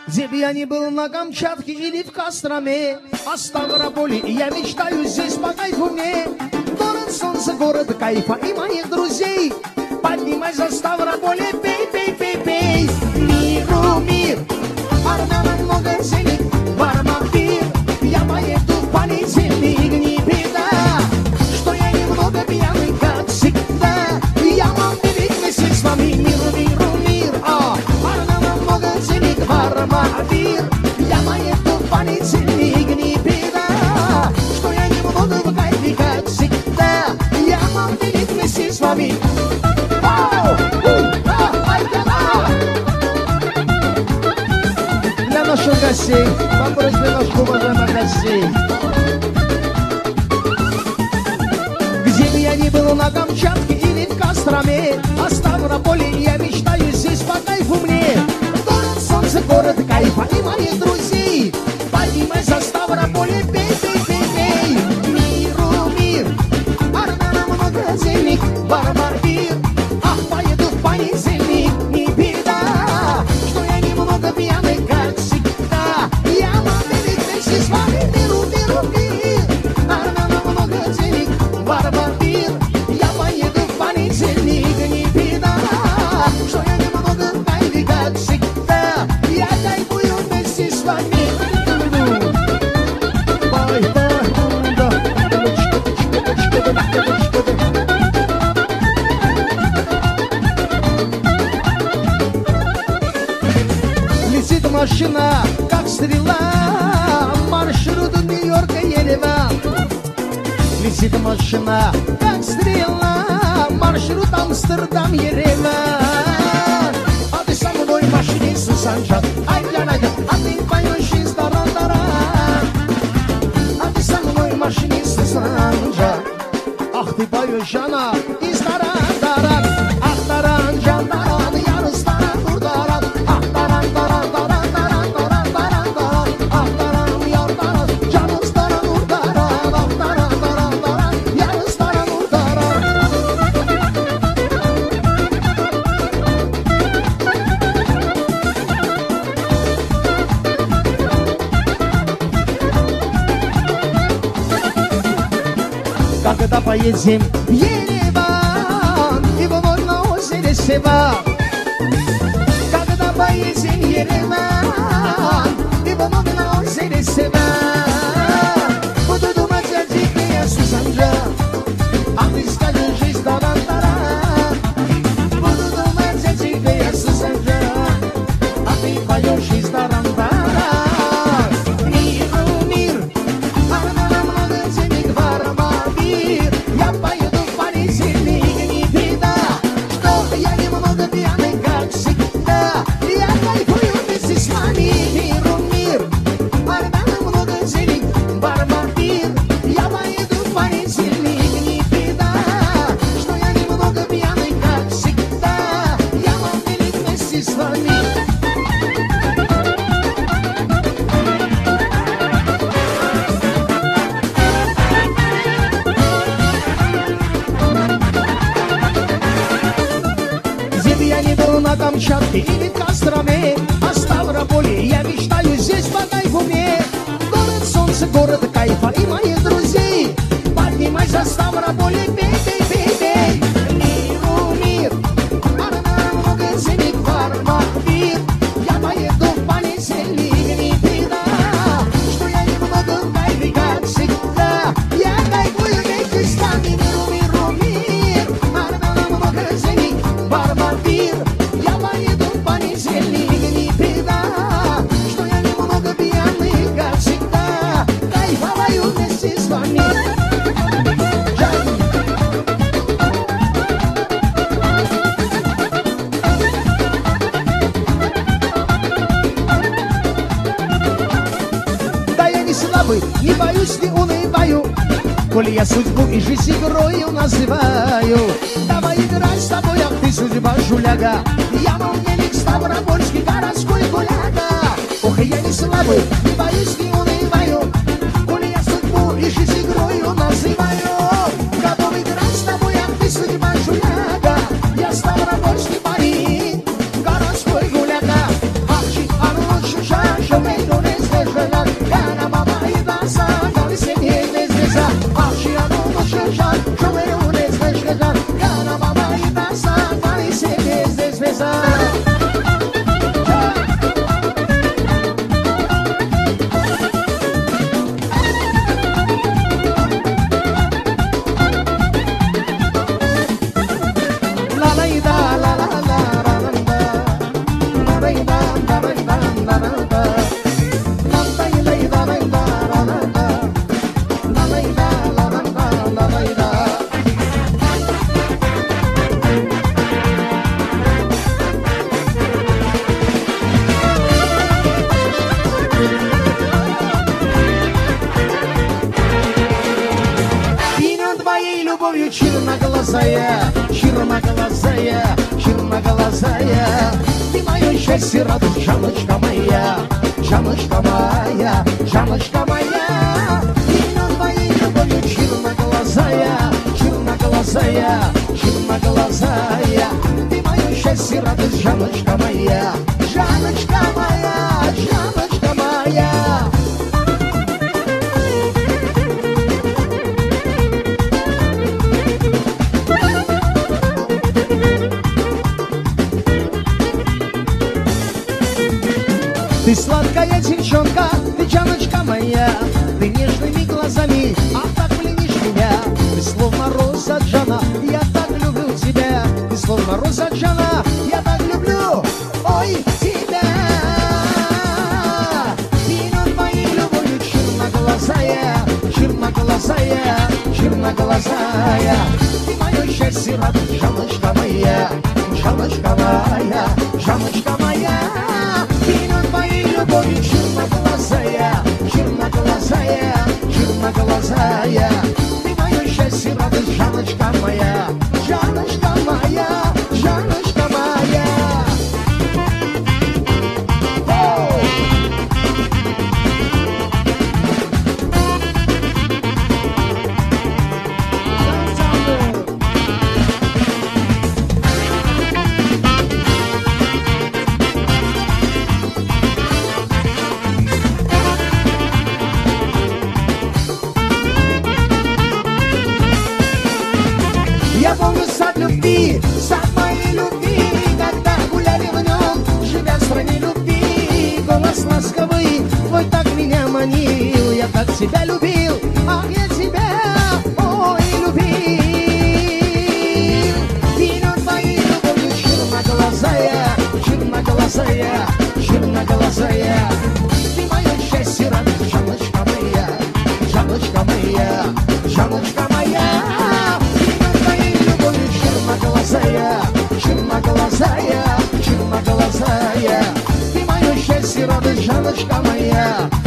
Где бы я ни был, на Камчатке или в Костроме, а Ставрополе, я мечтаю здесь по кайфу мне. Город солнца, город кайфа и моих друзей. Поднимай за Ставрополе, пей, пей, пей, пей. Миру мир, армяна много денег, бармапир. Я поеду в понедельник, не беда, что я немного пьяный, как всегда. Я вам делить вместе с вами миру мир. Армяна много денег, бармапир. Я поеду в понедельник, не беда, что я немного в кайфе, как всегда. Я вам делить вместе с вами. Для наших гостей, по просьбе наших уважаемых гостей. Где бы я ни был, на Камчатке или в Костроме, а Ставрополе, я мечтаю здесь по кайфу мне. Город солнца, город кайфа и моих друзей. Поднимай за Ставрополе, пей, пей, пей, пей. Миру мир, армянам много денег, барбарбир. Ах, поеду в понедельник, не беда, что я немного пьяный, как всегда. Я вам делить вместе с вами миру мир. Армянам много денег, барбарбир. Я поеду в понедельник, не беда, что я немного в кайфе, как всегда. Я кайфую вместе с вами. Летит машина, как стрела, маршрут Нью-Йорка Ереван. Летит машина, как стрела, маршрут Амстердам Ереван. А ты со мной в машине, Сусанчат, ай, Янага, а ты поешь из таран-таран. А ты со мной в машине, Сусанчат, ах, ты поешь, она, из таран-таран. Ах, таран-жан, таран, я растаран, урдаран. Ах, таран-таран, таран, таран, таран, таран, таран. Ах, таран, я таран, я растаран, урдаран. Ах, таран, таран, таран, я растаран, урдаран. Когда поедем в Ереван и вновь на озере Сева. Когда поедем в Ереван и вновь на озере Сева. Буду думать о тебе, Сусанджа, а ты скажешь жизнь таран-таран. Буду думать о тебе, Сусанджа, а ты поешь жизнь таран-таран. Миру мир, армянам много денег, барбарбир. Я поеду в понедельник, не беда, что я немного пьяный, как всегда. Я кайфую вместе с вами, миру мир, армянам много денег, барбарбир. Я поеду в понедельник, не беда, что я немного пьяный, как всегда. Я вам делить вместе с вами. Где бы я ни был, на Камчатке или в Костроме, а Ставрополе, я мечтаю здесь по кайфу мне. Город солнца, город кайфа и моих друзей. Поднимай за Ставрополе, пей, пей, пей, пей. Миру мир, армянам много денег, барбарбир. Я поеду в понедельник, не беда, что я немного в кайфе, как всегда. Я кайфую вместе с вами, миру мир. Армянам много денег, барбарбир. Я поеду в понедельник, не беда, что я немного пьяный, как всегда. Кайфоваю вместе с вами. Да я не слабый, не боюсь, не унываю, коли я судьбу и жизнь игрою называю. Давай играй с тобой, ах ты судьба жуляга. Я молненик Ставропольский, городской гуляга. Ох, я не слабый, не боюсь, не унываю, коли я судьбу и жизнь игрою называю. Готов играть с тобой, ах ты судьба жуляга. Я Ставропольский парень, городской гуляга. Ах, чи, а ну лучше счастье, радость, Жанночка моя, Жанночка моя, Жанночка моя. И над моей любовью черноглазая, черноглазая, черноглазая. Ты мое счастье, радость, Жанночка моя, Жанночка моя, Жанночка моя. Ты сладкая девчонка, ты Жанночка моя, ты нежными глазами, а так пленишь меня. Ты словно роза Джана, я так люблю тебя. Ты словно роза Джана, я так люблю, ой, тебя. Ты над моей любовью черноглазая, черноглазая, черноглазая. Ты мое счастье, радость, Жанночка моя, Жанночка моя, Жанночка моя. Ты над моей любовью черноглазая, черноглазая, черноглазая. Ты мое счастье, радость, Жанночка моя, Жанночка моя, Жанночка моя. Я помню сад любви, сад моей любви, когда гуляли в нем, живя в стране любви. Голос ласковый твой так меня манил, я так тебя любил, ах, я тебя, ой, любил. Ты над моей любовью черноглазая, черноглазая, черноглазая. Ты мое счастье, радость, Жанночка моя, Жанночка моя, Жанночка моя. Черноглазая, черноглазая, черноглазая. Ты мое счастье, радость, Жанночка моя,